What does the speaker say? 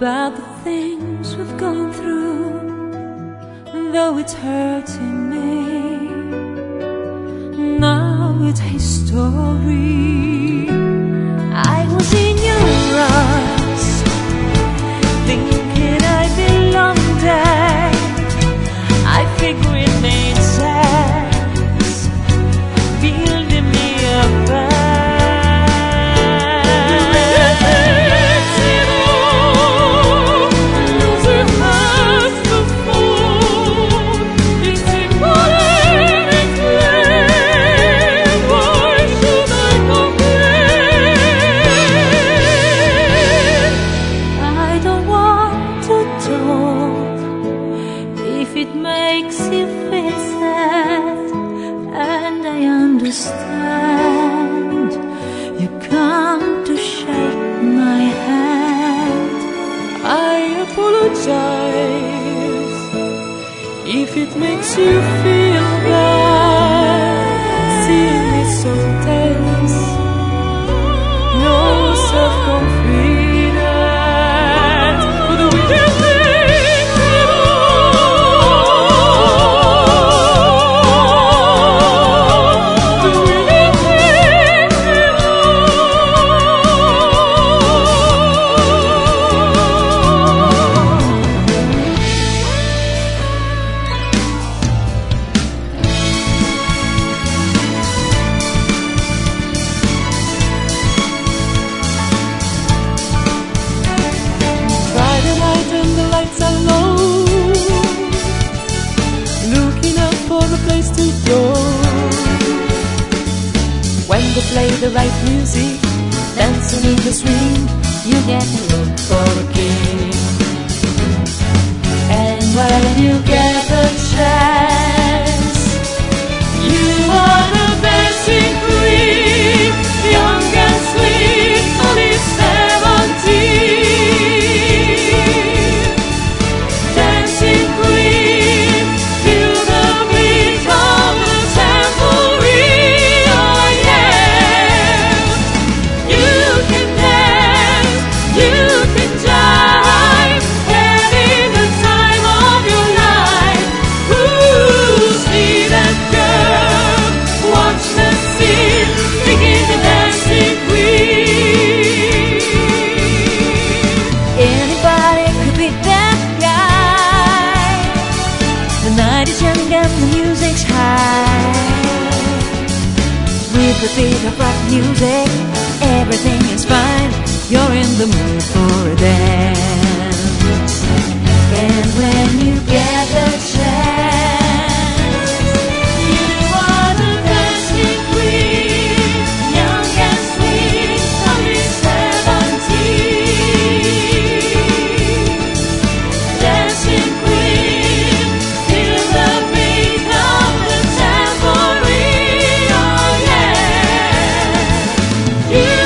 about the things we've gone through, though it's hurting me. Now it's history. I was in your arms, thinking I belonged there. I figured it made sense, building me up. It makes you feel sad, and I understand. You come to shake my hand. I apologize if it makes you feel bad, seeing me so tense, no self-confidence, but we can to go. When they play the right music, dancing in the stream, you get to look for a king. And when you get the chance, you are the dancing queen, young and sweet, only 17. Dancing queen, feel the and the music's high. With the beat of rock music, everything is fine. You're in the mood for a dance. And when you get the chance, you are the dancing queen, young and sweet, only 17. Dancing queen, feel the beat of the tambourine, oh yeah. You